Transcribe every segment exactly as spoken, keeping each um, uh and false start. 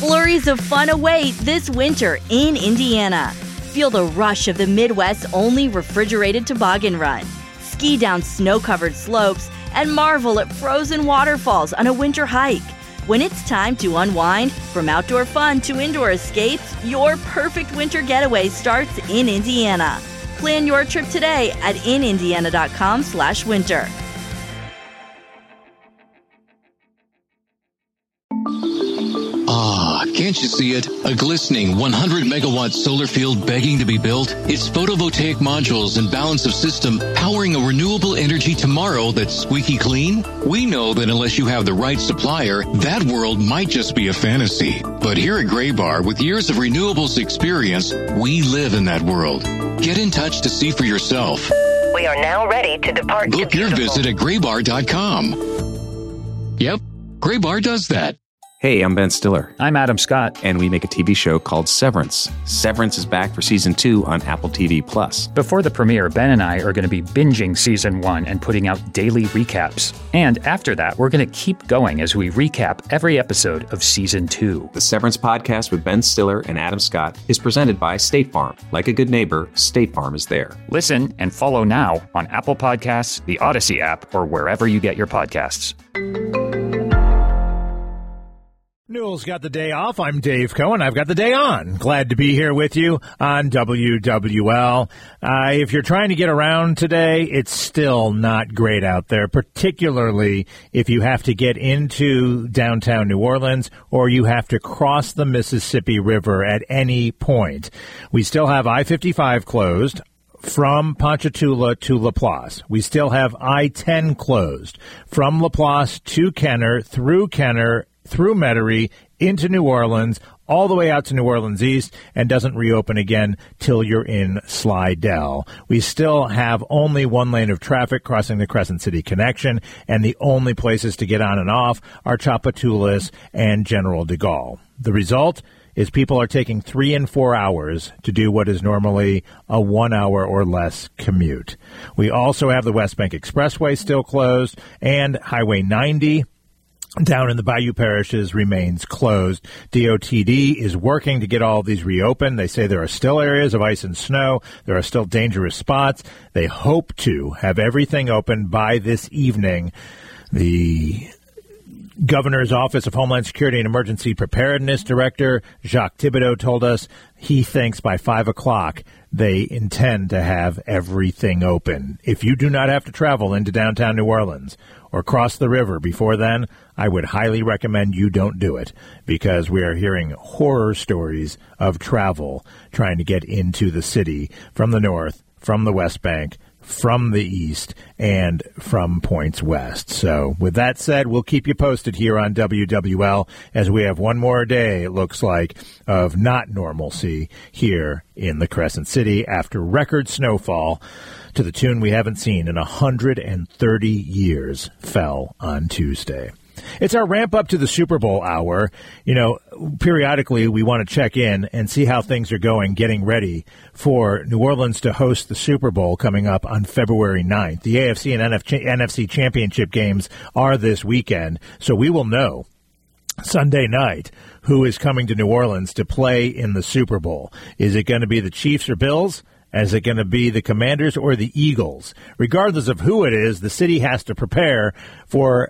Flurries of fun await this winter in Indiana. Feel the rush of the Midwest's only refrigerated toboggan run. Ski down snow-covered slopes and marvel at frozen waterfalls on a winter hike. When it's time to unwind, from outdoor fun to indoor escapes, your perfect winter getaway starts in Indiana. Plan your trip today at in indiana dot com slash winter. Ah, can't you see it? A glistening one hundred megawatt solar field begging to be built? It's photovoltaic modules and balance of system powering a renewable energy tomorrow that's squeaky clean? We know that unless you have the right supplier, that world might just be a fantasy. But here at Graybar, with years of renewables experience, we live in that world. Get in touch to see for yourself. We are now ready to depart. Book to your visit at graybar dot com. Yep, Graybar does that. Hey, I'm Ben Stiller. I'm Adam Scott. And we make a T V show called Severance. Severance is back for season two on Apple T V Plus. Before the premiere, Ben and I are going to be binging season one and putting out daily recaps. And after that, we're going to keep going as we recap every episode of season two. The Severance podcast with Ben Stiller and Adam Scott is presented by State Farm. Like a good neighbor, State Farm is there. Listen and follow now on Apple Podcasts, the Odyssey app, or wherever you get your podcasts. Newell's got the day off. I'm Dave Cohen. I've got the day on. Glad to be here with you on W W L. Uh, if you're trying to get around today, it's still not great out there, particularly if you have to get into downtown New Orleans or you have to cross the Mississippi River at any point. We still have I fifty-five closed from Ponchatoula to Laplace. We still have I ten closed from Laplace to Kenner, through Kenner, through Metairie, into New Orleans, all the way out to New Orleans East, and doesn't reopen again till you're in Slidell. We still have only one lane of traffic crossing the Crescent City connection, and the only places to get on and off are Tchoupitoulas and General de Gaulle. The result is people are taking three and four hours to do what is normally a one hour or less commute. We also have the West Bank Expressway still closed, and Highway ninety down in the Bayou parishes remains closed. D O T D is working to get all of these reopened. They say there are still areas of ice and snow. There are still dangerous spots. They hope to have everything open by this evening. The Governor's Office of Homeland Security and Emergency Preparedness Director Jacques Thibodeau told us he thinks by five o'clock they intend to have everything open. If you do not have to travel into downtown New Orleans or cross the river before then, I would highly recommend you don't do it, because we are hearing horror stories of travel trying to get into the city from the north, from the West Bank, from the east, and from points west. So with that said, we'll keep you posted here on W W L as we have one more day, it looks like, of not normalcy here in the Crescent City after record snowfall to the tune we haven't seen in one hundred thirty years fell on Tuesday. It's our ramp up to the Super Bowl hour. You know, periodically we want to check in and see how things are going, getting ready for New Orleans to host the Super Bowl coming up on February ninth. The A F C and N F C championship games are this weekend, so we will know Sunday night who is coming to New Orleans to play in the Super Bowl. Is it going to be the Chiefs or Bills? Is it going to be the Commanders or the Eagles? Regardless of who it is, the city has to prepare for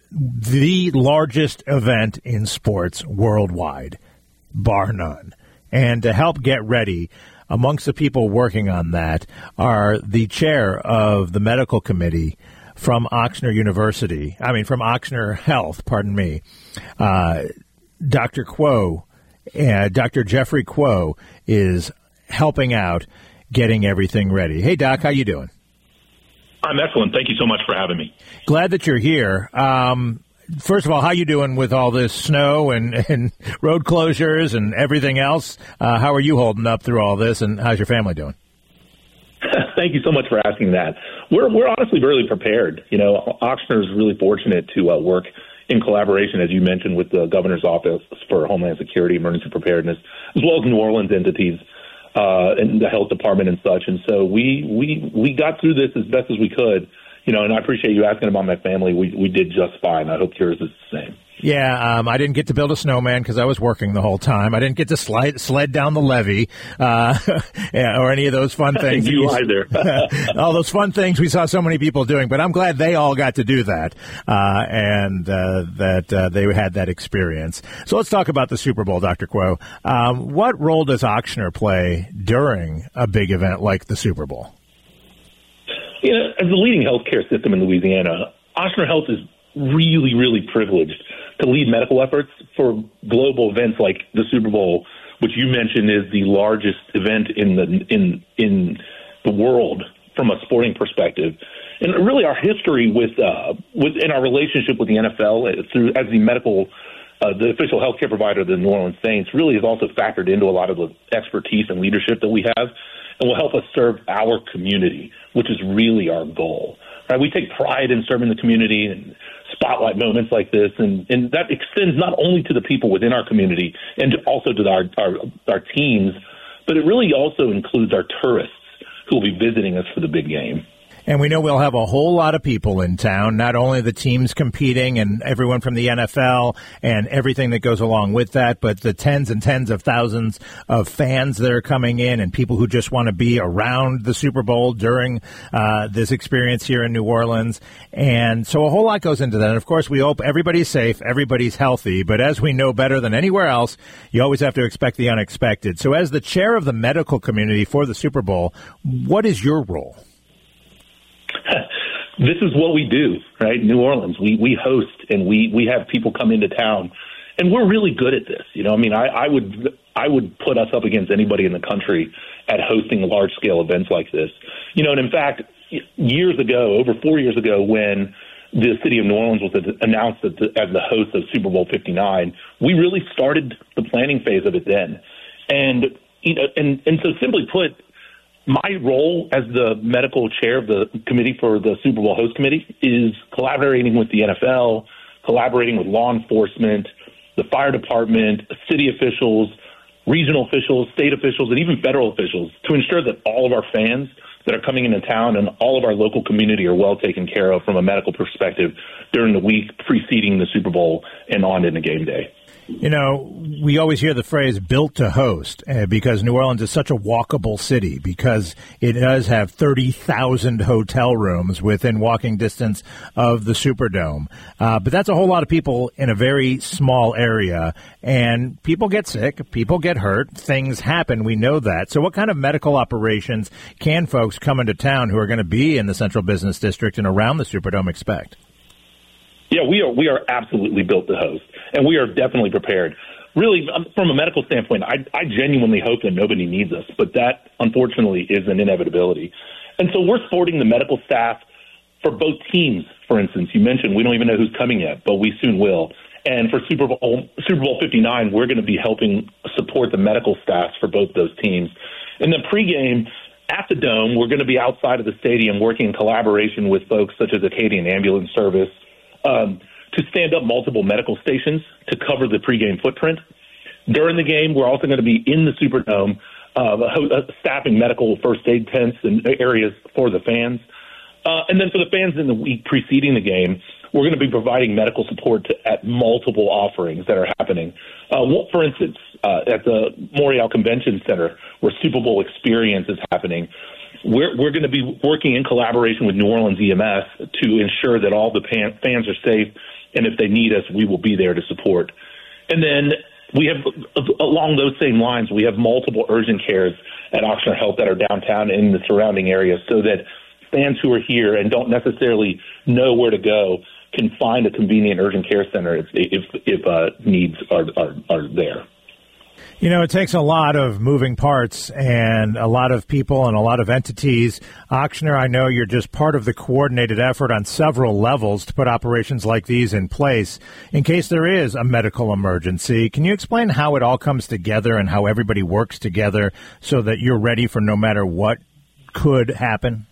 the largest event in sports worldwide, bar none. And to help get ready, amongst the people working on that are the chair of the medical committee from Ochsner University, I mean, from Ochsner Health, pardon me, uh, Doctor Kuo, uh, Doctor Jeffrey Kuo is helping out getting everything ready. Hey, Doc, how you doing? I'm excellent. Thank you so much for having me. Glad that you're here. Um, first of all, how you doing with all this snow and, and road closures and everything else? Uh, how are you holding up through all this, and how's your family doing? Thank you so much for asking that. We're we're honestly really prepared. You know, Ochsner is really fortunate to uh, work in collaboration, as you mentioned, with the Governor's Office for Homeland Security, Emergency Preparedness, as well as New Orleans entities. Uh, and the health department and such. And so we, we, we got through this as best as we could, you know, and I appreciate you asking about my family. We, we did just fine. I hope yours is the same. Yeah, um, I didn't get to build a snowman because I was working the whole time. I didn't get to slide, sled down the levee uh, or any of those fun things. You either. All those fun things we saw so many people doing. But I'm glad they all got to do that uh, and uh, that uh, they had that experience. So let's talk about the Super Bowl, Doctor Kuo. Um, what role does Ochsner play during a big event like the Super Bowl? You know, as the leading healthcare system in Louisiana, Ochsner Health is really, really privileged to lead medical efforts for global events like the Super Bowl, which you mentioned is the largest event in the in in the world from a sporting perspective. And really our history with uh, with in our relationship with the N F L through as the medical uh, the official healthcare provider of the New Orleans Saints really is also factored into a lot of the expertise and leadership that we have and will help us serve our community, which is really our goal. Right? We take pride in serving the community and spotlight moments like this, and, and that extends not only to the people within our community and to also to our, our our teams, but it really also includes our tourists who will be visiting us for the big game. And we know we'll have a whole lot of people in town, not only the teams competing and everyone from the N F L and everything that goes along with that, but the tens and tens of thousands of fans that are coming in and people who just want to be around the Super Bowl during uh, this experience here in New Orleans. And so a whole lot goes into that. And, of course, we hope everybody's safe, everybody's healthy. But as we know better than anywhere else, you always have to expect the unexpected. So as the chair of the medical community for the Super Bowl, what is your role? This is what we do, right? New Orleans, we we host and we, we have people come into town, and we're really good at this. You know, I mean, I, I would I would put us up against anybody in the country at hosting large scale events like this. You know, and in fact, years ago, over four years ago, when the city of New Orleans was announced as the, as the host of Super Bowl fifty-nine, we really started the planning phase of it then, and you know, and and so simply put, my role as the medical chair of the committee for the Super Bowl host committee is collaborating with the N F L, collaborating with law enforcement, the fire department, city officials, regional officials, state officials, and even federal officials to ensure that all of our fans that are coming into town and all of our local community are well taken care of from a medical perspective during the week preceding the Super Bowl and on into game day. You know, we always hear the phrase built to host uh, because New Orleans is such a walkable city, because it does have thirty thousand hotel rooms within walking distance of the Superdome. Uh, but that's a whole lot of people in a very small area, and people get sick, people get hurt, things happen. We know that. So what kind of medical operations can folks come into town who are going to be in the Central Business District and around the Superdome expect? Yeah, we are we are absolutely built to host, and we are definitely prepared. Really, from a medical standpoint, I, I genuinely hope that nobody needs us, but that, unfortunately, is an inevitability. And so we're supporting the medical staff for both teams, for instance. You mentioned we don't even know who's coming yet, but we soon will. And for Super Bowl Super Bowl fifty-nine, we're going to be helping support the medical staffs for both those teams. And then pregame, at the Dome, we're going to be outside of the stadium working in collaboration with folks such as Acadian Ambulance Service, Um, to stand up multiple medical stations to cover the pregame footprint. During the game, we're also going to be in the Superdome, uh, staffing medical first aid tents and areas for the fans. Uh, and then for the fans in the week preceding the game, we're going to be providing medical support to, at multiple offerings that are happening. Uh, for instance, uh, at the Morial Convention Center, where Super Bowl Experience is happening, We're, we're going to be working in collaboration with New Orleans E M S to ensure that all the pan, fans are safe, and if they need us, we will be there to support. And then we have, along those same lines, we have multiple urgent cares at Ochsner Health that are downtown and in the surrounding areas, so that fans who are here and don't necessarily know where to go can find a convenient urgent care center if, if, if uh, needs are, are, are there. You know, it takes a lot of moving parts and a lot of people and a lot of entities. Ochsner, I know you're just part of the coordinated effort on several levels to put operations like these in place in case there is a medical emergency. Can you explain how it all comes together and how everybody works together so that you're ready for no matter what could happen?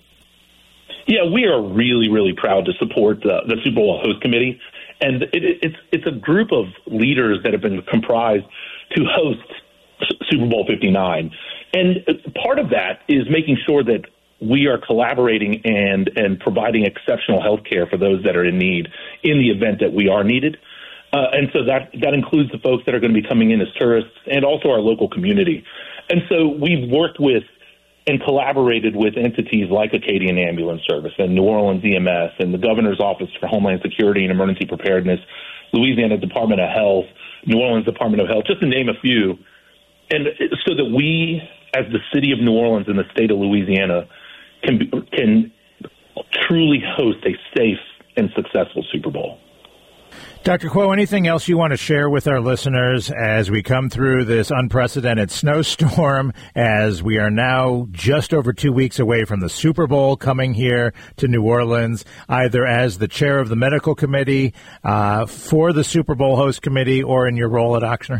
Yeah, we are really, really proud to support the, the Super Bowl host committee. And it, it's it's a group of leaders that have been comprised to host Super Bowl fifty-nine. And part of that is making sure that we are collaborating and, and providing exceptional health care for those that are in need in the event that we are needed. Uh, and so that, that includes the folks that are going to be coming in as tourists and also our local community. And so we've worked with and collaborated with entities like Acadian Ambulance Service and New Orleans E M S and the Governor's Office for Homeland Security and Emergency Preparedness, Louisiana Department of Health, New Orleans Department of Health, just to name a few. And so that we, as the city of New Orleans and the state of Louisiana, can be, can truly host a safe and successful Super Bowl. Doctor Kuo, anything else you want to share with our listeners as we come through this unprecedented snowstorm, as we are now just over two weeks away from the Super Bowl coming here to New Orleans, either as the chair of the medical committee uh, for the Super Bowl host committee or in your role at Ochsner?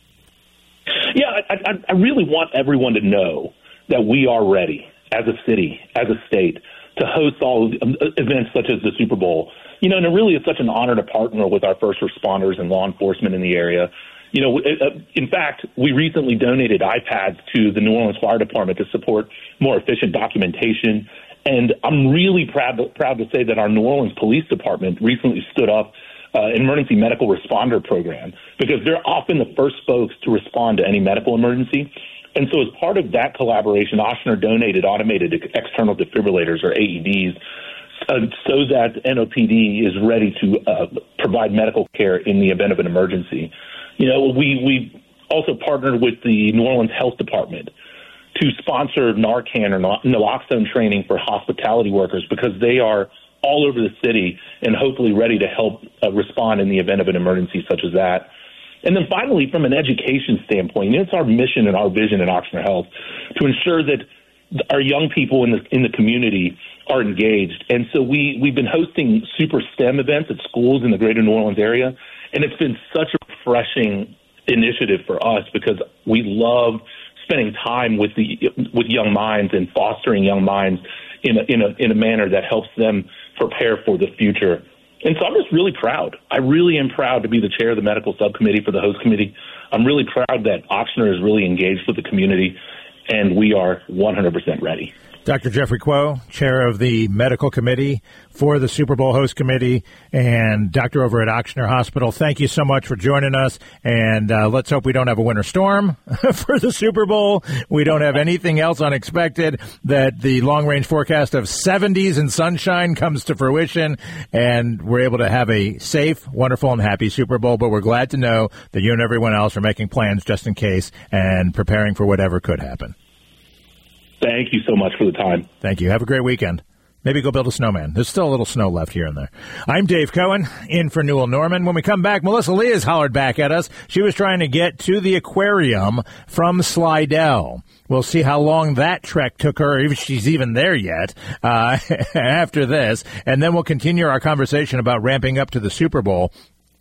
Yeah, I, I, I really want everyone to know that we are ready as a city, as a state, to host all events such as the Super Bowl. You know, and it really is such an honor to partner with our first responders and law enforcement in the area. You know, in fact, we recently donated iPads to the New Orleans Fire Department to support more efficient documentation. And I'm really proud to, proud to say that our New Orleans Police Department recently stood up uh, an emergency medical responder program, because they're often the first folks to respond to any medical emergency. And so as part of that collaboration, Ochsner donated automated external defibrillators, or A E Ds, Uh, so that N O P D is ready to uh, provide medical care in the event of an emergency. You know, we we also partnered with the New Orleans Health Department to sponsor Narcan or naloxone training for hospitality workers, because they are all over the city and hopefully ready to help uh, respond in the event of an emergency such as that. And then finally, from an education standpoint, it's our mission and our vision at Ochsner Health to ensure that our young people in the in the community are engaged. And so we, we've been hosting super STEM events at schools in the greater New Orleans area. And it's been such a refreshing initiative for us, because we love spending time with the with young minds and fostering young minds in a, in a, in a manner that helps them prepare for the future. And so I'm just really proud. I really am proud to be the chair of the medical subcommittee for the host committee. I'm really proud that Ochsner is really engaged with the community, and we are one hundred percent ready. Doctor Jeffrey Kuo, chair of the medical committee for the Super Bowl host committee, and doctor over at Ochsner Hospital, thank you so much for joining us. And uh, let's hope we don't have a winter storm for the Super Bowl. We don't have anything else unexpected, that the long-range forecast of seventies and sunshine comes to fruition, and we're able to have a safe, wonderful, and happy Super Bowl. But we're glad to know that you and everyone else are making plans just in case and preparing for whatever could happen. Thank you so much for the time. Thank you. Have a great weekend. Maybe go build a snowman. There's still a little snow left here and there. I'm Dave Cohen, in for Newell Norman. When we come back, Melissa Lee has hollered back at us. She was trying to get to the aquarium from Slidell. We'll see how long that trek took her, if she's even there yet, uh, after this. And then we'll continue our conversation about ramping up to the Super Bowl,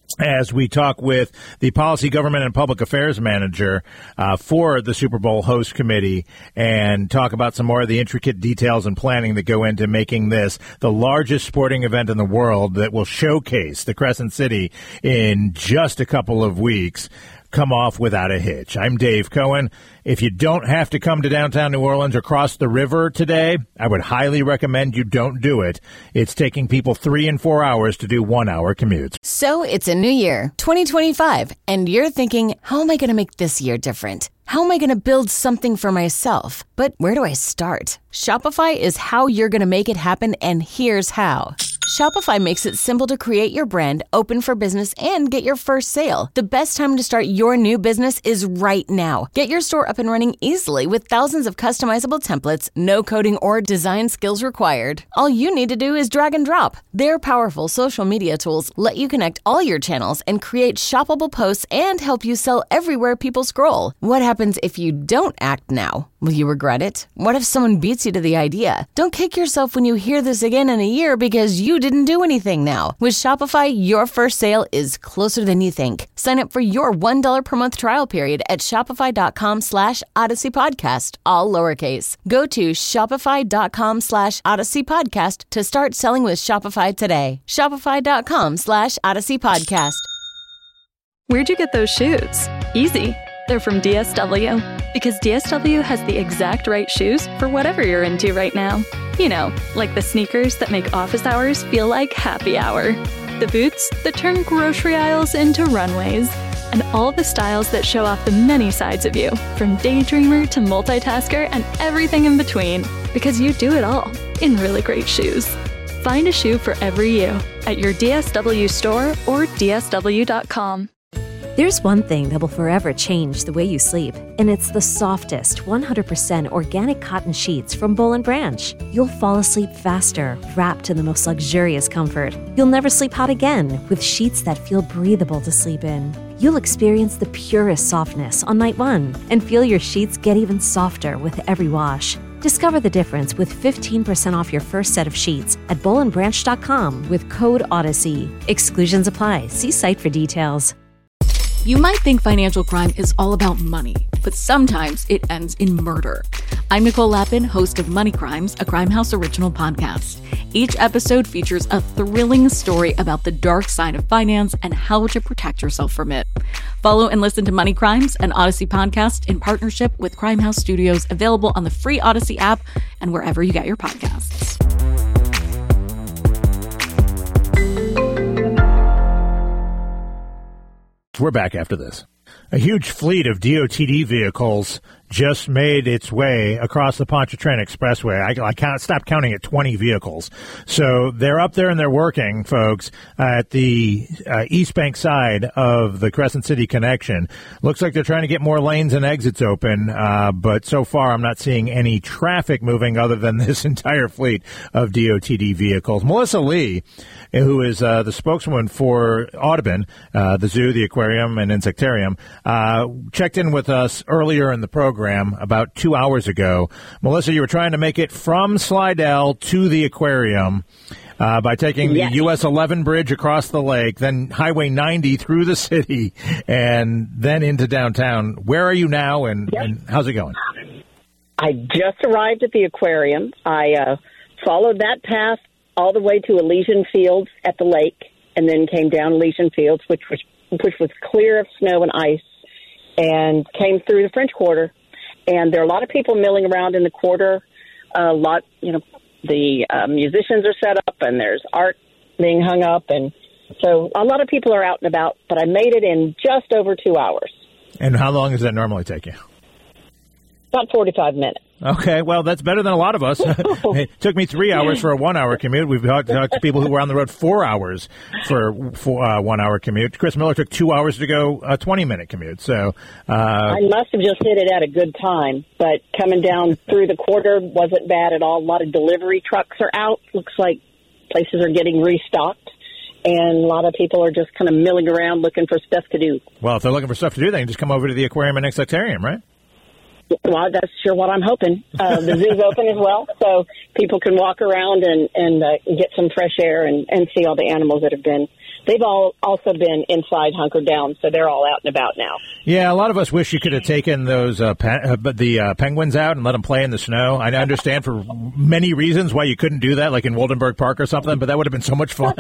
as we talk with the Policy, Government, and Public Affairs Manager uh, for the Super Bowl host committee, and talk about some more of the intricate details and planning that go into making this the largest sporting event in the world that will showcase the Crescent City in just a couple of weeks come off without a hitch. I'm Dave Cohen. If you don't have to come to downtown New Orleans or cross the river today, I would highly recommend you don't do it. It's taking people three and four hours to do one-hour commutes. So it's a new year, twenty twenty-five, and you're thinking, how am I going to make this year different? How am I going to build something for myself? But where do I start? Shopify is how you're going to make it happen, and here's how. Shopify makes it simple to create your brand, open for business, and get your first sale. The best time to start your new business is right now. Get your store up and running easily with thousands of customizable templates, no coding or design skills required. All you need to do is drag and drop. Their powerful social media tools let you connect all your channels and create shoppable posts and help you sell everywhere people scroll. What happens if you don't act now? Will you regret it? What if someone beats you to the idea? Don't kick yourself when you hear this again in a year because you didn't do anything now. With Shopify, your first sale is closer than you think. Sign up for your one dollar per month trial period at shopify.com slash Odyssey Podcast, all lowercase. Go to shopify.com slash Odyssey Podcast to start selling with Shopify today. Shopify.com slash Odyssey Podcast. Where'd you get those shoes? Easy. They're from D S W. Because D S W has the exact right shoes for whatever you're into right now. You know, like the sneakers that make office hours feel like happy hour. The boots that turn grocery aisles into runways. And all the styles that show off the many sides of you, from daydreamer to multitasker and everything in between. Because you do it all in really great shoes. Find a shoe for every you at your D S W store or D S W dot com. There's one thing that will forever change the way you sleep, and it's the softest, one hundred percent organic cotton sheets from Boll and Branch. You'll fall asleep faster, wrapped in the most luxurious comfort. You'll never sleep hot again with sheets that feel breathable to sleep in. You'll experience the purest softness on night one and feel your sheets get even softer with every wash. Discover the difference with fifteen percent off your first set of sheets at boll and branch dot com with code Odyssey. Exclusions apply. See site for details. You might think financial crime is all about money, but sometimes it ends in murder. I'm Nicole Lappin, host of Money Crimes, a Crime House original podcast. Each episode features a thrilling story about the dark side of finance and how to protect yourself from it. Follow and listen to Money Crimes, an Odyssey podcast in partnership with Crime House Studios, available on the free Odyssey app and wherever you get your podcasts. We're back after this. A huge fleet of D O T D vehicles just made its way across the Pontchartrain Expressway. I, I can't stop counting at twenty vehicles. So they're up there and they're working, folks, at the uh, East Bank side of the Crescent City connection. Looks like they're trying to get more lanes and exits open, uh, but so far I'm not seeing any traffic moving other than this entire fleet of D O T D vehicles. Melissa Lee, who is uh, the spokeswoman for Audubon, uh, the zoo, the aquarium, and insectarium, uh, checked in with us earlier in the program about two hours ago. Melissa, you were trying to make it from Slidell to the aquarium uh, by taking yes. the U S eleven bridge across the lake, then Highway ninety through the city, and then into downtown. Where are you now, and, yep. and how's it going? I just arrived at the aquarium. I uh, followed that path all the way to Elysian Fields at the lake, and then came down Elysian Fields, which was which was clear of snow and ice, and came through the French Quarter. And there are a lot of people milling around in the quarter. A lot, you know, the uh, musicians are set up, and there's art being hung up, and so a lot of people are out and about. But I made it in just over two hours. And how long does that normally take you? About forty-five minutes. Okay, well, that's better than a lot of us. It took me three hours for a one-hour commute. We've talked, talked to people who were on the road four hours for, for a uh, one-hour commute. Chris Miller took two hours to go a twenty-minute commute. So uh, I must have just hit it at a good time, but coming down through the quarter wasn't bad at all. A lot of delivery trucks are out. Looks like places are getting restocked, and a lot of people are just kind of milling around looking for stuff to do. Well, if they're looking for stuff to do, they can just come over to the aquarium and insectarium, right? Well, that's sure what I'm hoping. Uh, the zoo's open as well, so people can walk around and, and uh, get some fresh air and, and see all the animals that have been. They've all also been inside, hunkered down, so they're all out and about now. Yeah, a lot of us wish you could have taken those uh, pe- uh, the uh, penguins out and let them play in the snow. I understand for many reasons why you couldn't do that, like in Wildenberg Park or something, but that would have been so much fun.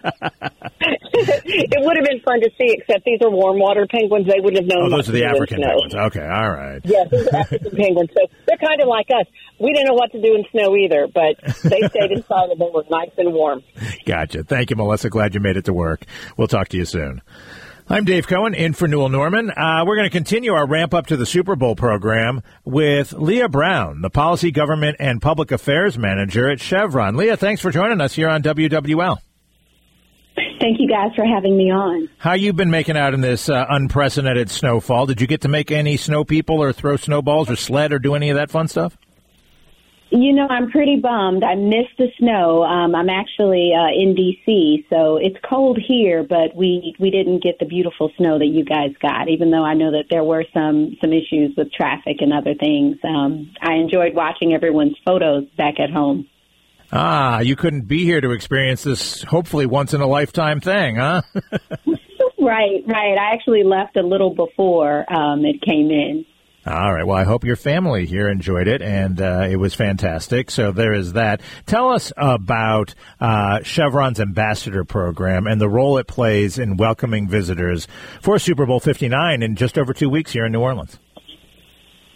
It would have been fun to see, except these are warm water penguins. They wouldn't have known. Oh, those are the African snow. penguins. Okay, all right. Yeah, these are African penguins. So they're kind of like us. We didn't know what to do in snow either, but they stayed inside and they were nice and warm. Gotcha. Thank you, Melissa. Glad you made it to work. We'll talk to you soon. I'm Dave Cohen, in for Newell Norman. Uh, we're going to continue our ramp up to the Super Bowl program with Leah Brown, the Policy, Government, and Public Affairs Manager at Chevron. Leah, thanks for joining us here on W W L. Thank you guys for having me on. How you been making out in this uh, unprecedented snowfall? Did you get to make any snow people or throw snowballs or sled or do any of that fun stuff? You know, I'm pretty bummed. I missed the snow. Um, I'm actually uh, in D C, so it's cold here, but we, we didn't get the beautiful snow that you guys got, even though I know that there were some, some issues with traffic and other things. Um, I enjoyed watching everyone's photos back at home. Ah, you couldn't be here to experience this hopefully once-in-a-lifetime thing, huh? Right, right. I actually left a little before um, it came in. All right. Well, I hope your family here enjoyed it, and uh, it was fantastic. So there is that. Tell us about uh, Chevron's ambassador program and the role it plays in welcoming visitors for Super Bowl fifty-nine in just over two weeks here in New Orleans.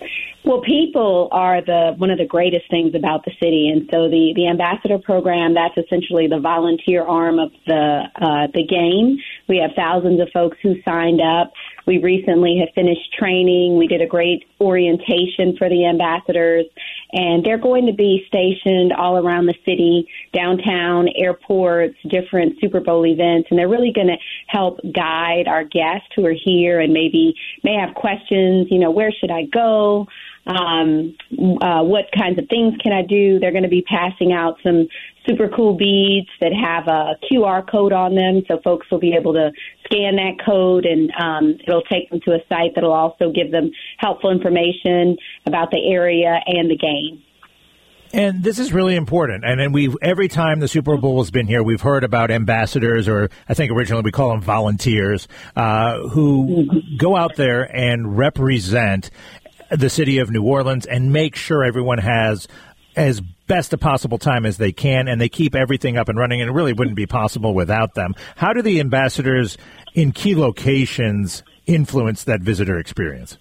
Well, people are the one of the greatest things about the city, and so the, the ambassador program, that's essentially the volunteer arm of the uh, the game. We have thousands of folks who signed up. We recently have finished training. We did a great orientation for the ambassadors, and they're going to be stationed all around the city, downtown, airports, different Super Bowl events, and they're really going to help guide our guests who are here and maybe may have questions, you know, where should I go? Um, uh, what kinds of things can I do? They're going to be passing out some super cool beads that have a Q R code on them, so folks will be able to scan that code, and um, it'll take them to a site that'll also give them helpful information about the area and the game. And this is really important. And then we've every time the Super Bowl has been here, we've heard about ambassadors, or I think originally we call them volunteers, uh, who mm-hmm. go out there and represent the city of New Orleans and make sure everyone has as best a possible time as they can, and they keep everything up and running, and it really wouldn't be possible without them. How do the ambassadors in key locations influence that visitor experience?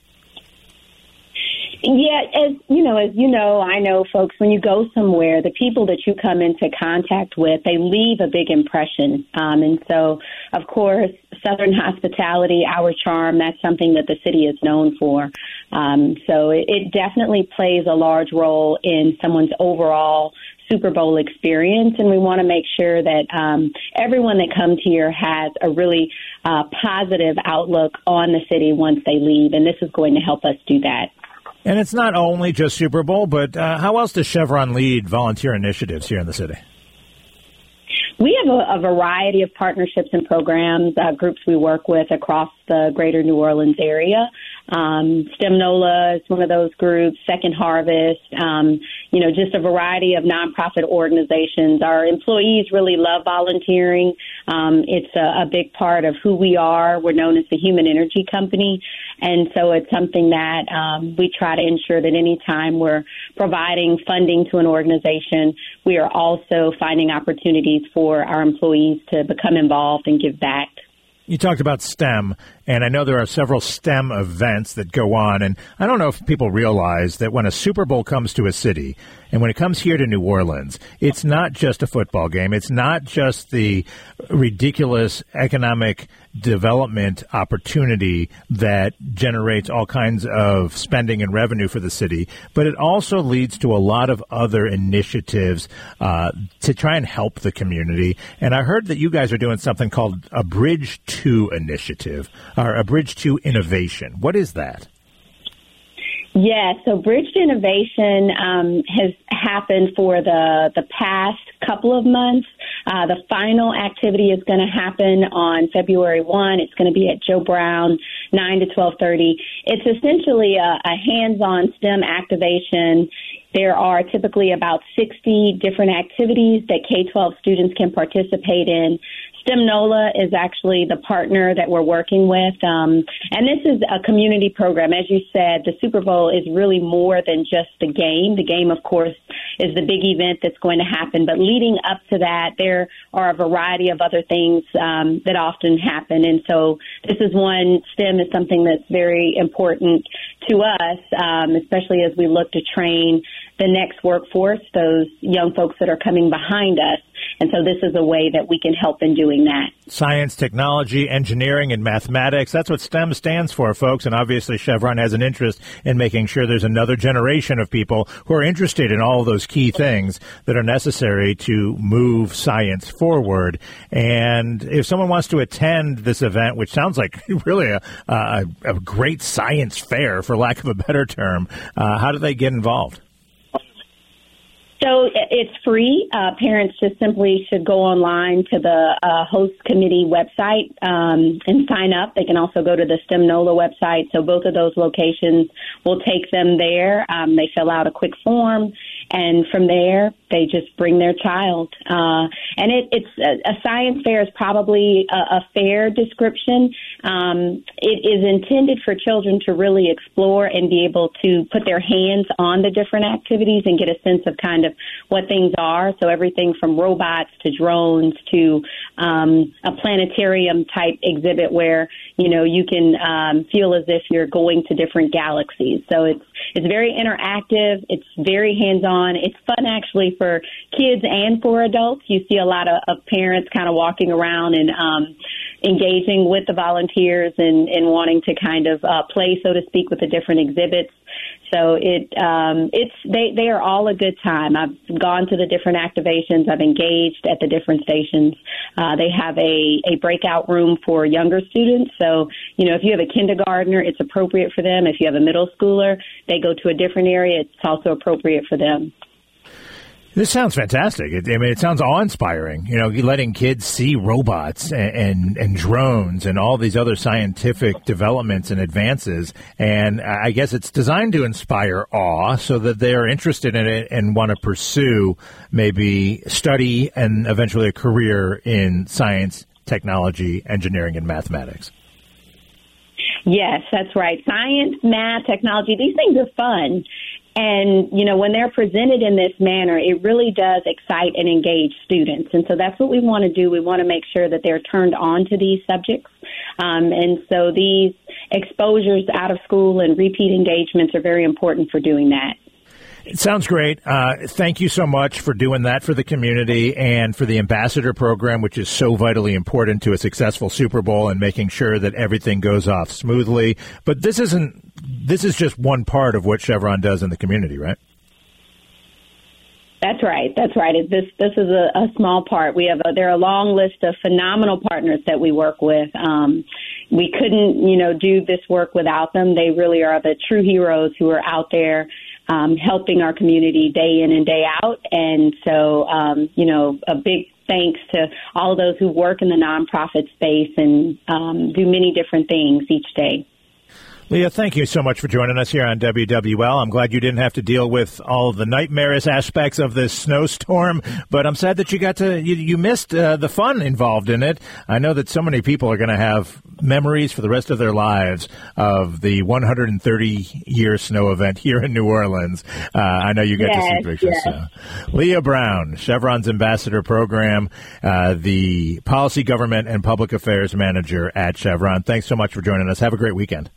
Yeah, as you know, as you know, I know, folks, when you go somewhere, the people that you come into contact with, they leave a big impression. Um, and so, of course, Southern hospitality, our charm, that's something that the city is known for. Um, so it, it definitely plays a large role in someone's overall Super Bowl experience, and we want to make sure that um, everyone that comes here has a really uh, positive outlook on the city once they leave, and this is going to help us do that. And it's not only just Super Bowl, but uh, how else does Chevron lead volunteer initiatives here in the cite? We have a, a variety of partnerships and programs, uh, groups we work with across the greater New Orleans area. Um, STEM NOLA is one of those groups, Second Harvest, um, you know, just a variety of nonprofit organizations. Our employees really love volunteering. Um, it's a, a big part of who we are. We're known as the Human Energy Company. And so it's something that um, we try to ensure that any time we're providing funding to an organization, we are also finding opportunities for our employees to become involved and give back. You talked about STEM, and I know there are several STEM events that go on, and I don't know if people realize that when a Super Bowl comes to a city, and when it comes here to New Orleans, it's not just a football game. It's not just the ridiculous economic development opportunity that generates all kinds of spending and revenue for the city, but it also leads to a lot of other initiatives uh, to try and help the community. And I heard that you guys are doing something called a Bridge to Initiative, or a Bridge to Innovation. What is that? Yeah, so Bridge to Innovation um, has happened for the the past couple of months. Uh, the final activity is going to happen on February first. It's going to be at Joe Brown, nine to twelve thirty. It's essentially a, a hands-on STEM activation. There are typically about sixty different activities that K twelve students can participate in. STEM NOLA is actually the partner that we're working with. Um, and this is a community program. As you said, the Super Bowl is really more than just the game. The game, of course, is the big event that's going to happen. But leading up to that, there are a variety of other things um, that often happen. And so this is one, STEM is something that's very important to us, um, especially as we look to train the next workforce, those young folks that are coming behind us. And so this is a way that we can help in doing that. Science, technology, engineering, and mathematics. That's what STEM stands for, folks. And obviously Chevron has an interest in making sure there's another generation of people who are interested in all of those key things that are necessary to move science forward. And if someone wants to attend this event, which sounds like really a, a, a great science fair, for lack of a better term, uh, how do they get involved? So it's free. Uh, parents just simply should go online to the uh, host committee website um, and sign up. They can also go to the STEM NOLA website. So both of those locations will take them there. Um, they fill out a quick form, and from there, they just bring their child. Uh, and it, it's a, a science fair is probably a, a fair description. Um, it is intended for children to really explore and be able to put their hands on the different activities and get a sense of kind of what things are. So everything from robots to drones to um, a planetarium type exhibit where, you know, you can um, feel as if you're going to different galaxies. So it's it's very interactive. It's very hands-on. It's fun, actually, for kids and for adults. You see a lot of, of parents kind of walking around and um, engaging with the volunteers and, and wanting to kind of uh, play, so to speak, with the different exhibits. So it um, it's they, they are all a good time. I've gone to the different activations. I've engaged at the different stations. Uh, they have a, a breakout room for younger students. So, you know, if you have a kindergartner, it's appropriate for them. If you have a middle schooler, they go to a different area. It's also appropriate for them. This sounds fantastic. It, I mean, it sounds awe-inspiring. You know, letting kids see robots and, and, and drones and all these other scientific developments and advances. And I guess it's designed to inspire awe so that they're interested in it and want to pursue maybe study and eventually a career in science, technology, engineering, and mathematics. Yes, that's right. Science, math, technology, these things are fun. And, you know, when they're presented in this manner, it really does excite and engage students. And so that's what we want to do. We want to make sure that they're turned on to these subjects. Um, and so these exposures out of school and repeat engagements are very important for doing that. It sounds great. Uh, thank you so much for doing that for the community and for the ambassador program, which is so vitally important to a successful Super Bowl and making sure that everything goes off smoothly. But this isn't, this is just one part of what Chevron does in the community, right? That's right. That's right. This this is a, a small part. We have a, there are a long list of phenomenal partners that we work with. Um, we couldn't, you know, do this work without them. They really are the true heroes who are out there um, helping our community day in and day out. And so, um, you know, a big thanks to all of those who work in the nonprofit space and um, do many different things each day. Leah, thank you so much for joining us here on W W L. I'm glad you didn't have to deal with all of the nightmarish aspects of this snowstorm, but I'm sad that you got to, you, you missed uh, the fun involved in it. I know that so many people are going to have memories for the rest of their lives of the one hundred thirty year snow event here in New Orleans. Uh, I know you got yes, to see pictures. Yes. So. Leah Brown, Chevron's Ambassador Program, uh, the Policy, Government, and Public Affairs Manager at Chevron. Thanks so much for joining us. Have a great weekend.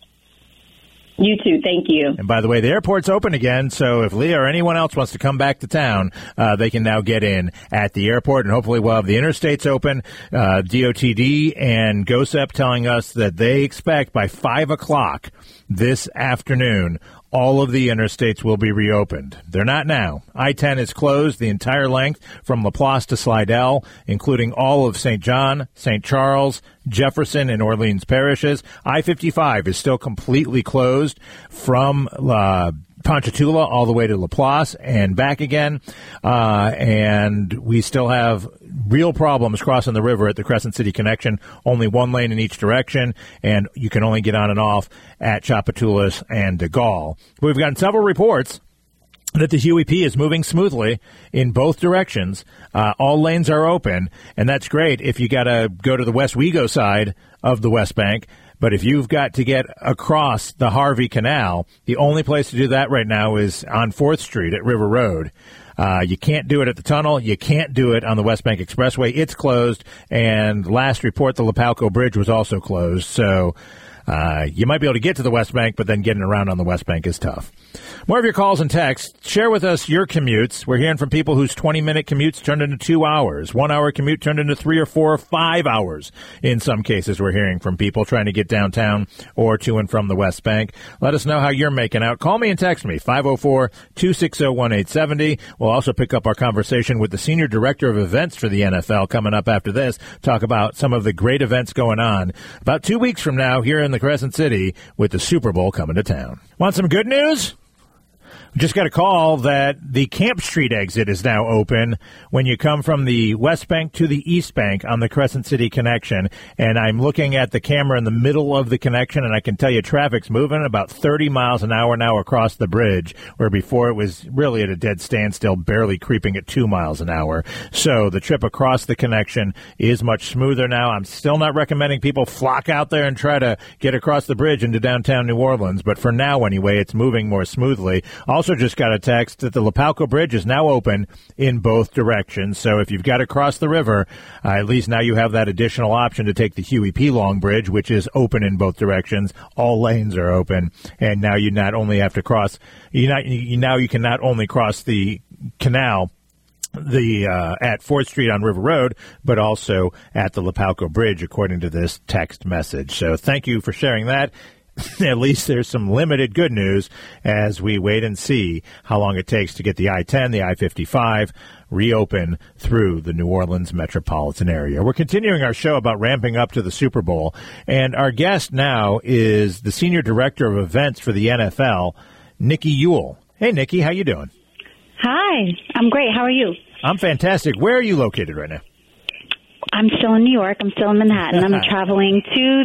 You too. Thank you. And by the way, the airport's open again, so if Leah or anyone else wants to come back to town, uh, they can now get in at the airport, and hopefully we'll have the interstates open. Uh, D O T D and GOSEP telling us that they expect by five o'clock this afternoon all of the interstates will be reopened. They're not now. I ten is closed the entire length from Laplace to Slidell, including all of Saint John, Saint Charles, Jefferson, and Orleans parishes. I fifty-five is still completely closed from uh, Ponchatoula all the way to Laplace and back again. Uh, and we still have real problems crossing the river at the Crescent City Connection. Only one lane in each direction, and you can only get on and off at Tchoupitoulas and De Gaulle. We've gotten several reports that the Huey P is moving smoothly in both directions. Uh, all lanes are open, and that's great if you got to go to the West Wego side of the West Bank. But if you've got to get across the Harvey Canal, the only place to do that right now is on fourth Street at River Road. Uh, you can't do it at the tunnel. You can't do it on the West Bank Expressway. It's closed. And last report, the Lapalco Bridge was also closed. So uh, you might be able to get to the West Bank, but then getting around on the West Bank is tough. More of your calls and texts. Share with us your commutes. We're hearing from people whose twenty-minute commutes turned into two hours. One-hour commute turned into three or four or five hours. In some cases, we're hearing from people trying to get downtown or to and from the West Bank. Let us know how you're making out. Call me and text me, five oh four, two six oh, one eight seven oh. We'll also pick up our conversation with the Senior Director of Events for the N F L coming up after this. Talk about some of the great events going on about two weeks from now here in the Crescent City with the Super Bowl coming to town. Want some good news? We just got a call that the Camp Street exit is now open when you come from the West Bank to the East Bank on the Crescent City Connection. And I'm looking at the camera in the middle of the connection, and I can tell you traffic's moving about thirty miles an hour now across the bridge, where before it was really at a dead standstill, barely creeping at two miles an hour. So the trip across the connection is much smoother now. I'm still not recommending people flock out there and try to get across the bridge into downtown New Orleans, but for now anyway, it's moving more smoothly. Also just got a text that the Lapalco Bridge is now open in both directions. So if you've got to cross the river, uh, at least now you have that additional option to take the Huey P. Long Bridge, which is open in both directions. All lanes are open. And now you not only have to cross, you not, you, now you can not only cross the canal the uh, at fourth Street on River Road, but also at the Lapalco Bridge, according to this text message. So thank you for sharing that. At least there's some limited good news as we wait and see how long it takes to get the I ten, the I fifty-five reopen through the New Orleans metropolitan area. We're continuing our show about ramping up to the Super Bowl, and our guest now is the Senior Director of Events for the N F L, Nikki Ewell. Hey, Nikki, how you doing? Hi, I'm great. How are you? I'm fantastic. Where are you located right now? I'm still in New York. I'm still in Manhattan. I'm traveling to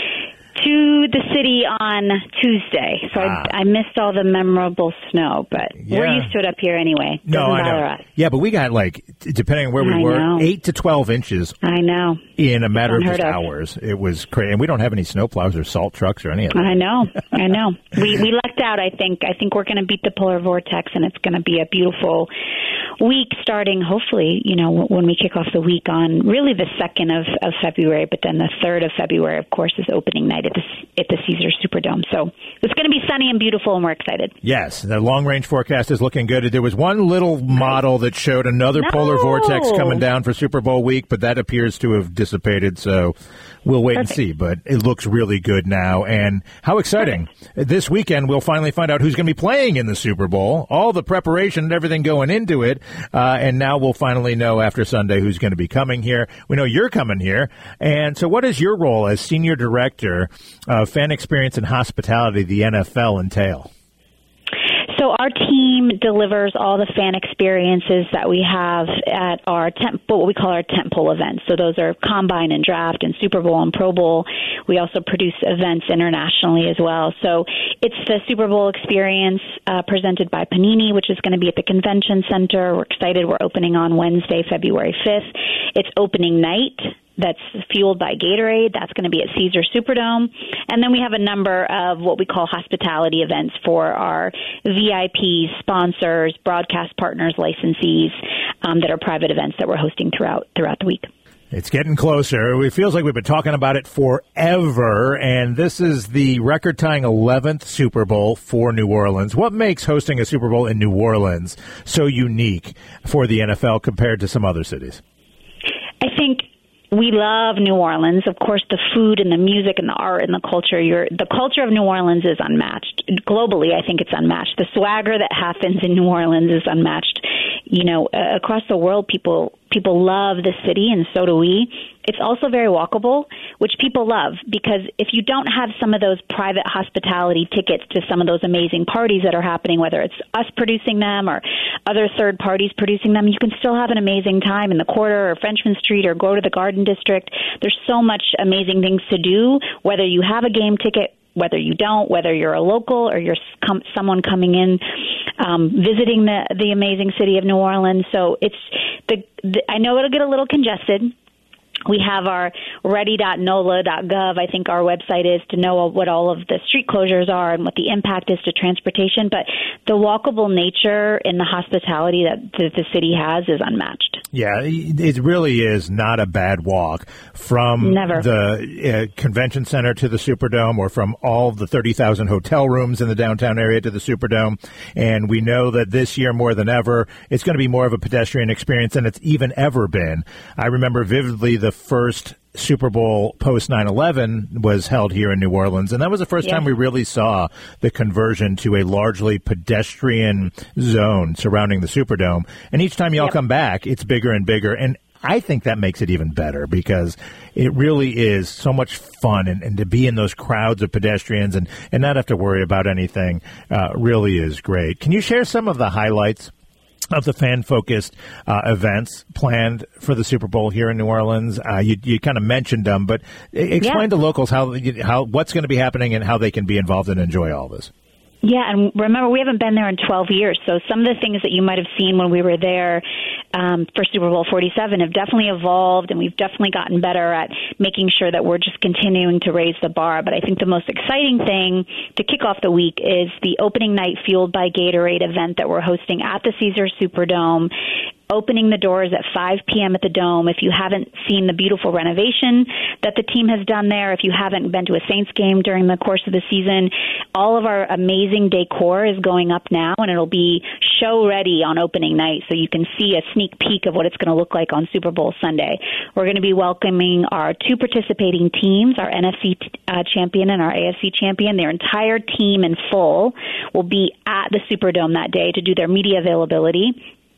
to the city on Tuesday, so ah. I, I missed all the memorable snow, but yeah. we're used to it up here anyway. Doesn't no, I bother know. us. Yeah, but we got, like, depending on where we I were, know. eight to twelve inches. I know. In a matter Unheard of just of. hours. It was crazy. And we don't have any snowplows or salt trucks or any of that. I know. I know. We we lucked out, I think. I think we're going to beat the polar vortex, and it's going to be a beautiful week starting, hopefully, you know, when we kick off the week on really the second of, of February, but then the third of February, of course, is opening night at the, at the Caesars Superdome. So it's going to be sunny and beautiful, and we're excited. Yes, the long-range forecast is looking good. There was one little model that showed another no. polar vortex coming down for Super Bowl week, but that appears to have dissipated, so we'll wait Perfect. and see. But it looks really good now, and how exciting. Perfect. This weekend, we'll finally find out who's going to be playing in the Super Bowl, all the preparation and everything going into it, uh, and now we'll finally know after Sunday who's going to be coming here. We know you're coming here, and so what is your role as Senior Director of Fan Experience and Hospitality, the N F L, entail? So our team delivers all the fan experiences that we have at our temp, what we call our tentpole events. So those are Combine and Draft and Super Bowl and Pro Bowl. We also produce events internationally as well. So it's the Super Bowl experience uh, presented by Panini, which is going to be at the Convention Center. We're excited. We're opening on Wednesday, February fifth. It's opening night. That's fueled by Gatorade. That's going to be at Caesars Superdome. And then we have a number of what we call hospitality events for our V I Ps, sponsors, broadcast partners, licensees um, that are private events that we're hosting throughout throughout the week. It's getting closer. It feels like we've been talking about it forever, and this is the record-tying eleventh Super Bowl for New Orleans. What makes hosting a Super Bowl in New Orleans so unique for the N F L compared to some other cities? I think we love New Orleans. Of course, the food and the music and the art and the culture. You're, the culture of New Orleans is unmatched. Globally, I think it's unmatched. The swagger that happens in New Orleans is unmatched. You know, uh, across the world, people people love the city, and so do we. It's also very walkable, which people love, because if you don't have some of those private hospitality tickets to some of those amazing parties that are happening, whether it's us producing them or other third parties producing them, you can still have an amazing time in the Quarter or Frenchman Street or go to the Garden District. There's so much amazing things to do, whether you have a game ticket, whether you don't, whether you're a local or you're com- someone coming in, um, visiting the the amazing city of New Orleans. So it's the, the I know it'll get a little congested. We have our ready dot N O L A dot gov, I think our website is, to know what all of the street closures are and what the impact is to transportation. But the walkable nature and the hospitality that the, the city has is unmatched. Yeah, it really is not a bad walk from Never. the uh, convention center to the Superdome, or from all the thirty thousand hotel rooms in the downtown area to the Superdome. And we know that this year more than ever, it's going to be more of a pedestrian experience than it's even ever been. I remember vividly the first Super Bowl post nine eleven was held here in New Orleans, and that was the first yeah. time we really saw the conversion to a largely pedestrian zone surrounding the Superdome. And each time y'all yep. come back, it's bigger and bigger, and I think that makes it even better, because it really is so much fun, and, and to be in those crowds of pedestrians and, and not have to worry about anything uh, really is great. Can you share some of the highlights of the fan-focused uh, events planned for the Super Bowl here in New Orleans? Uh, you you kind of mentioned them, but explain yeah. to locals how how what's going to be happening and how they can be involved and enjoy all this. Yeah, and remember, we haven't been there in twelve years, so some of the things that you might have seen when we were there um, for Super Bowl forty-seven have definitely evolved, and we've definitely gotten better at making sure that we're just continuing to raise the bar. But I think the most exciting thing to kick off the week is the opening night Fueled by Gatorade event that we're hosting at the Caesars Superdome. Opening the doors at five p.m. at the Dome. If you haven't seen the beautiful renovation that the team has done there, if you haven't been to a Saints game during the course of the season, all of our amazing decor is going up now, and it'll be show ready on opening night, so you can see a sneak peek of what it's going to look like on Super Bowl Sunday. We're going to be welcoming our two participating teams, our N F C uh, champion and our A F C champion. Their entire team in full will be at the Superdome that day to do their media availability.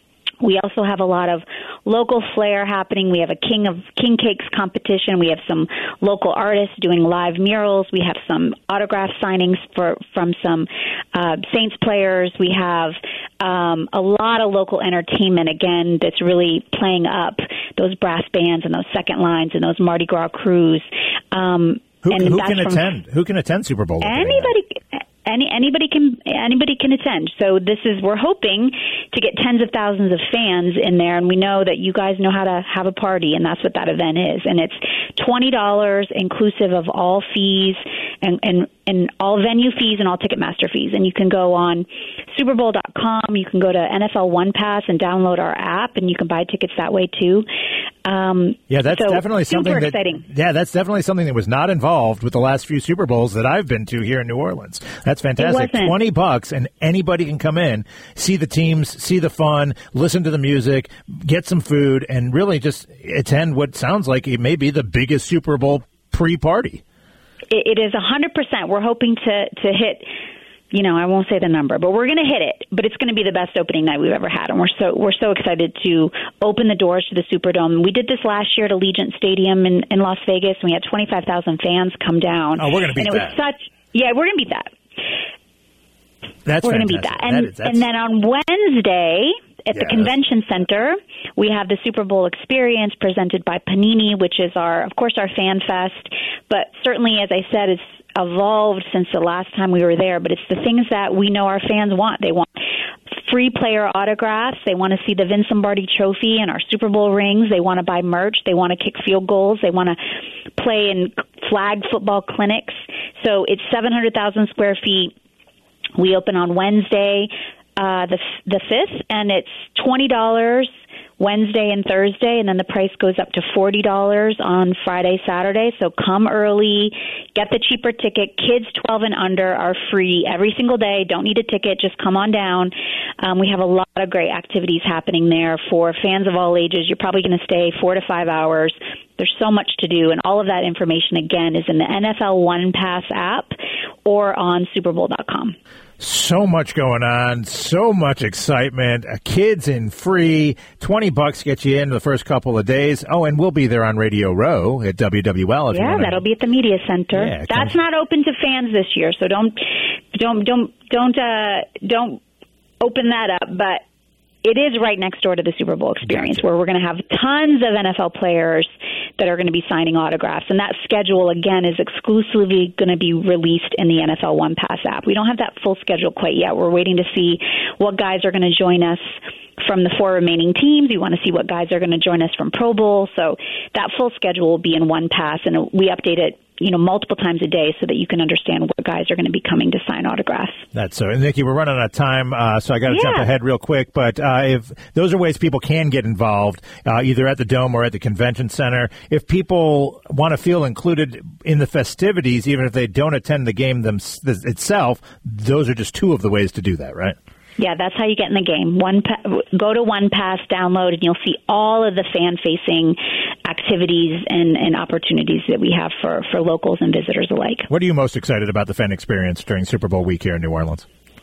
We also have a lot of local flair happening. We have a King of King Cakes competition. We have some local artists doing live murals. We have some autograph signings for from some uh, Saints players. We have um, a lot of local entertainment, again, that's really playing up those brass bands and those second lines and those Mardi Gras crews. Um, who and who that's can from attend? Who can attend Super Bowl? Anybody. Any, anybody can anybody can attend. So this is we're hoping to get tens of thousands of fans in there, and we know that you guys know how to have a party, and that's what that event is. And it's twenty dollars inclusive of all fees and, and and all venue fees and all Ticketmaster fees. And you can go on Super Bowl dot com. You can go to N F L One Pass and download our app, and you can buy tickets that way too. Um, yeah, that's so definitely something super that, exciting. Yeah, that's definitely something that was not involved with the last few Super Bowls that I've been to here in New Orleans. That's fantastic. twenty bucks, and anybody can come in, see the teams, see the fun, listen to the music, get some food, and really just attend what sounds like it may be the biggest Super Bowl pre-party. It, it is one hundred percent. We're hoping to, to hit, you know, I won't say the number, but we're going to hit it. But it's going to be the best opening night we've ever had, and we're so we're so excited to open the doors to the Superdome. We did this last year at Allegiant Stadium in, in Las Vegas, and we had twenty-five thousand fans come down. Oh, we're going to beat and it that. Was such, yeah, we're going to beat that. That's we're going to beat that. And, that is, and then on Wednesday at yes. the Convention Center, we have the Super Bowl Experience presented by Panini, which is our, of course, our fan fest. But certainly, as I said, it's evolved since the last time we were there. But it's the things that we know our fans want. They want free player autographs. They want to see the Vince Lombardi Trophy and our Super Bowl rings. They want to buy merch. They want to kick field goals. They want to play in flag football clinics. So it's seven hundred thousand square feet. We open on Wednesday, uh, the the fifth, and it's twenty dollars Wednesday and Thursday, and then the price goes up to forty dollars on Friday, Saturday. So come early, get the cheaper ticket. Kids twelve and under are free every single day. Don't need a ticket, just come on down. Um, we have a lot of great activities happening there for fans of all ages. You're probably going to stay four to five hours. There's so much to do, and all of that information, again, is in the N F L One Pass app or on Super Bowl dot com. So much going on, so much excitement. Uh, kids in free, twenty bucks get you in the first couple of days. Oh, and we'll be there on Radio Row at W W L. If yeah, you wanna... that'll be at the media center. Yeah, That's not open to fans this year, so don't don't don't don't uh, don't open that up. But it is right next door to the Super Bowl Experience, gotcha. Where we're going to have tons of N F L players that are going to be signing autographs. And that schedule, again, is exclusively going to be released in the N F L One Pass app. We don't have that full schedule quite yet. We're waiting to see what guys are going to join us from the four remaining teams. We want to see what guys are going to join us from Pro Bowl. So that full schedule will be in One Pass, and we update it, you know, multiple times a day so that you can understand what guys are going to be coming to sign autographs. That's so. And Nikki, we're running out of time, uh, so I got to yeah. jump ahead real quick. But uh, if those are ways people can get involved, uh, either at the Dome or at the Convention Center. If people want to feel included in the festivities, even if they don't attend the game them, itself, those are just two of the ways to do that, right? Yeah, that's how you get in the game. One, go to One Pass, download, and you'll see all of the fan-facing activities and, and opportunities that we have for, for locals and visitors alike. What are you most excited about the fan experience during Super Bowl week here in New Orleans?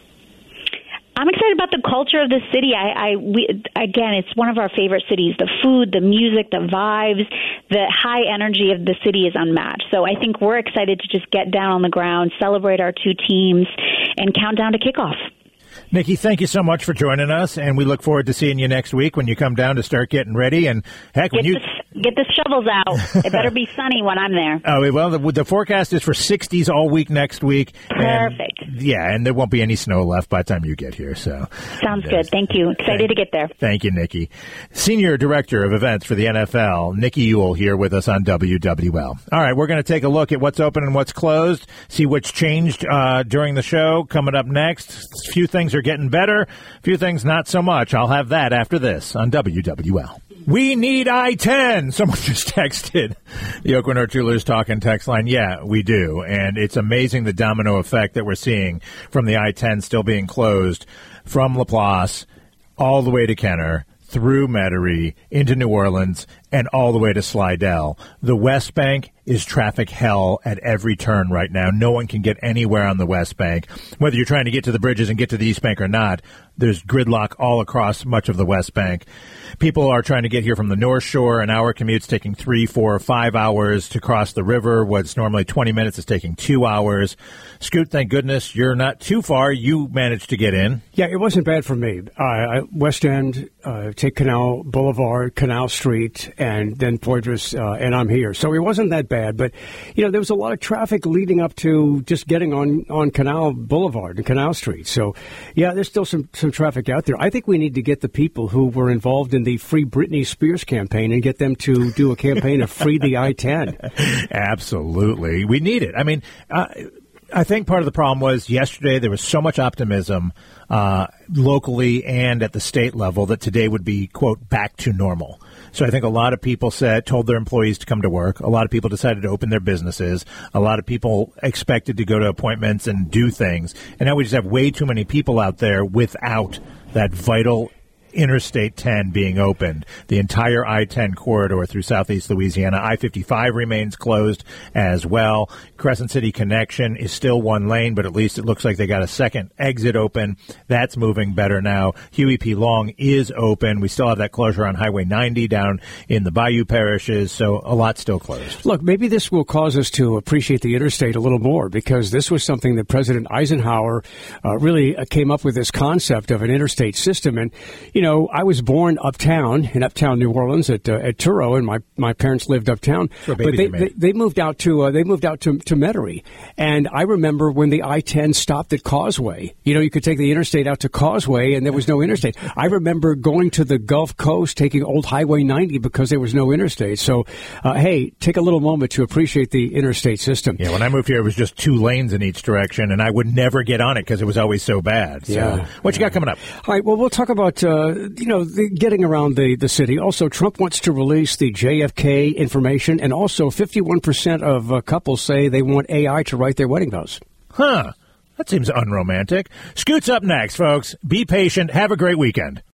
I'm excited about the culture of the city. I, I we, again, it's one of our favorite cities. The food, the music, the vibes, the high energy of the city is unmatched. So I think we're excited to just get down on the ground, celebrate our two teams, and count down to kickoff. Nikki, thank you so much for joining us, and we look forward to seeing you next week when you come down to start getting ready. And heck, when it's you the, get the shovels out. It better be sunny when I'm there. Oh, well, the, the forecast is for sixties all week next week. Perfect. And, yeah, and there won't be any snow left by the time you get here. So Sounds good. Thank you. Excited thank, to get there. Thank you, Nikki. Senior Director of Events for the N F L, Nikki Ewell, here with us on W W L. All right, we're going to take a look at what's open and what's closed, see what's changed uh, during the show. Coming up next, a few things are getting better, a few things not so much. I'll have that after this on W W L. We need I ten. Someone just texted the Oakland Earth Jewelers Talking text line. Yeah, we do. And it's amazing the domino effect that we're seeing from the I ten still being closed from Laplace all the way to Kenner, through Metairie, into New Orleans, and all the way to Slidell. The West Bank is traffic hell at every turn right now. No one can get anywhere on the West Bank. Whether you're trying to get to the bridges and get to the East Bank or not, there's gridlock all across much of the West Bank. People are trying to get here from the North Shore. An hour commute's taking three, four, or five hours to cross the river. What's normally twenty minutes is taking two hours. Scoot, thank goodness you're not too far. You managed to get in. Yeah, it wasn't bad for me. Uh, I, West End, uh, take Canal Boulevard, Canal Street, and then Poydras, uh, and I'm here. So it wasn't that bad. But, you know, there was a lot of traffic leading up to just getting on, on Canal Boulevard and Canal Street. So, yeah, there's still some, some traffic out there. I think we need to get the people who were involved in the Free Britney Spears campaign and get them to do a campaign of Free the I ten. Absolutely. We need it. I mean, uh, I think part of the problem was yesterday there was so much optimism uh, locally and at the state level that today would be, quote, back to normal. So I think a lot of people said, told their employees to come to work. A lot of people decided to open their businesses. A lot of people expected to go to appointments and do things. And now we just have way too many people out there without that vital Interstate ten being opened. The entire I ten corridor through southeast Louisiana. I fifty-five remains closed as well. Crescent City Connection is still one lane, but at least it looks like they got a second exit open. That's moving better now. Huey P. Long is open. We still have that closure on Highway ninety down in the Bayou parishes, so a lot still closed. Look, maybe this will cause us to appreciate the interstate a little more, because this was something that President Eisenhower uh, really uh, came up with, this concept of an interstate system. And, you know, know, I was born uptown in uptown New Orleans at uh, at Turo, and my, my parents lived uptown. But they, they they moved out to uh, they moved out to to Metairie, and I remember when the I ten stopped at Causeway. You know, you could take the interstate out to Causeway, and there was no interstate. I remember going to the Gulf Coast, taking old Highway ninety because there was no interstate. So, uh, hey, take a little moment to appreciate the interstate system. Yeah, when I moved here, it was just two lanes in each direction, and I would never get on it because it was always so bad. So, yeah. What you got coming up? All right, well, we'll talk about, uh, you know, the, getting around the, the city. Also, Trump wants to release the J F K information, and also fifty-one percent of uh, couples say they want A I to write their wedding vows. Huh. That seems unromantic. Scoot's up next, folks. Be patient. Have a great weekend.